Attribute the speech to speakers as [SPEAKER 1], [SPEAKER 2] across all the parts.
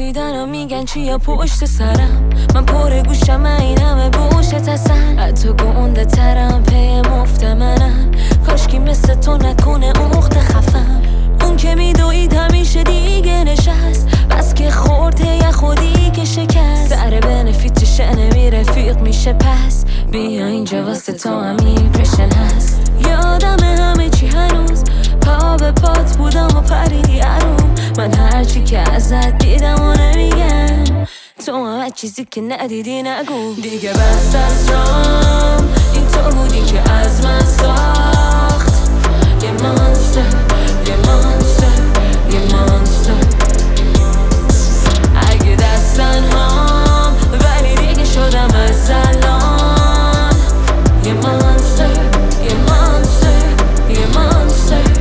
[SPEAKER 1] دیدنم میگن چیه پشت سرم، من پر گوشم این همه بوشت هستن، حتی گونده ترم پی مفت منن، کاشکی مثل تو نکنه اخت خفم. اون که میدوید همیشه دیگه نشست، بس که خورده یه خودی که شکست، سر بنفیت چشه نمی رفیق میشه پس، بیا اینجا واسه تو همین پرشن هست. یادم همه چی هنوز، پا به پات بودم و پریدی عروم، من هرچی که ازت دیدم و نمیگم، تو همه چیزی که ندیدی نگو. دیگه بس از رام، این تو بودی که از من ساخت، یه مانستر یه مانستر یه مانستر. اگه دستن هم ولی دیگه شدم از الان، یه مانستر یه مانستر یه مانستر.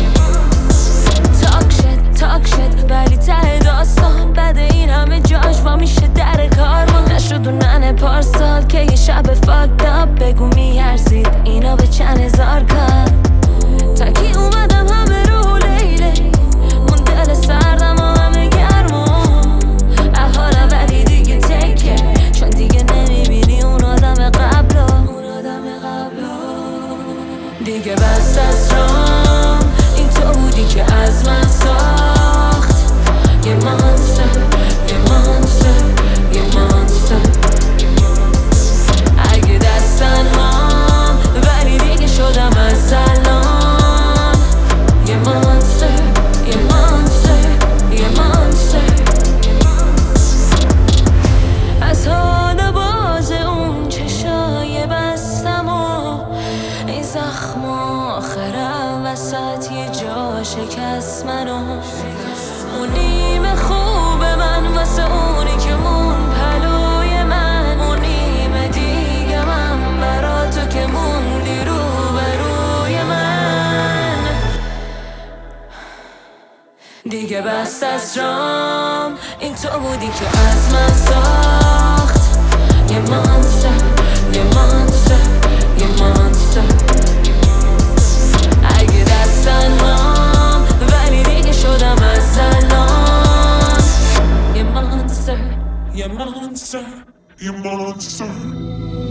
[SPEAKER 1] تاک شد ولی ته داستان، بعد این همه جاش با میشه در کارمان. نشد و ننه پارسال که یه شب فاکد اپ، بگو میارزید اینا به چند هزار کار. تا کی اومدم همه رو لیله، اون دل سردم و همه گرمون، احالا ولی دیگه تکه، چون دیگه نمیبینی اون آدم قبلا. دیگه بس از رام، این تو بودی که از من ساخت، یه مانستر یه مانستر یه مانستر. اگه دستن هم ولی دیگه شدم از الان، یه مانستر یه مانستر یه مانستر. از حال باز اون چشای بستم و این زخم آخرم وسط یه جا شکست منو، اون نیمه خوب من واسه اونی که مون پلوی من، اون نیمه دیگه من برا تو که موندی رو بروی من. دیگه بس از رام، این تو بودی که از من ساخت، یه مانستر یه مانستر یه مانستر. اگه دستن هم ولی دیگه شدم از الان، یه مانستر
[SPEAKER 2] یه مانستر یه مانستر.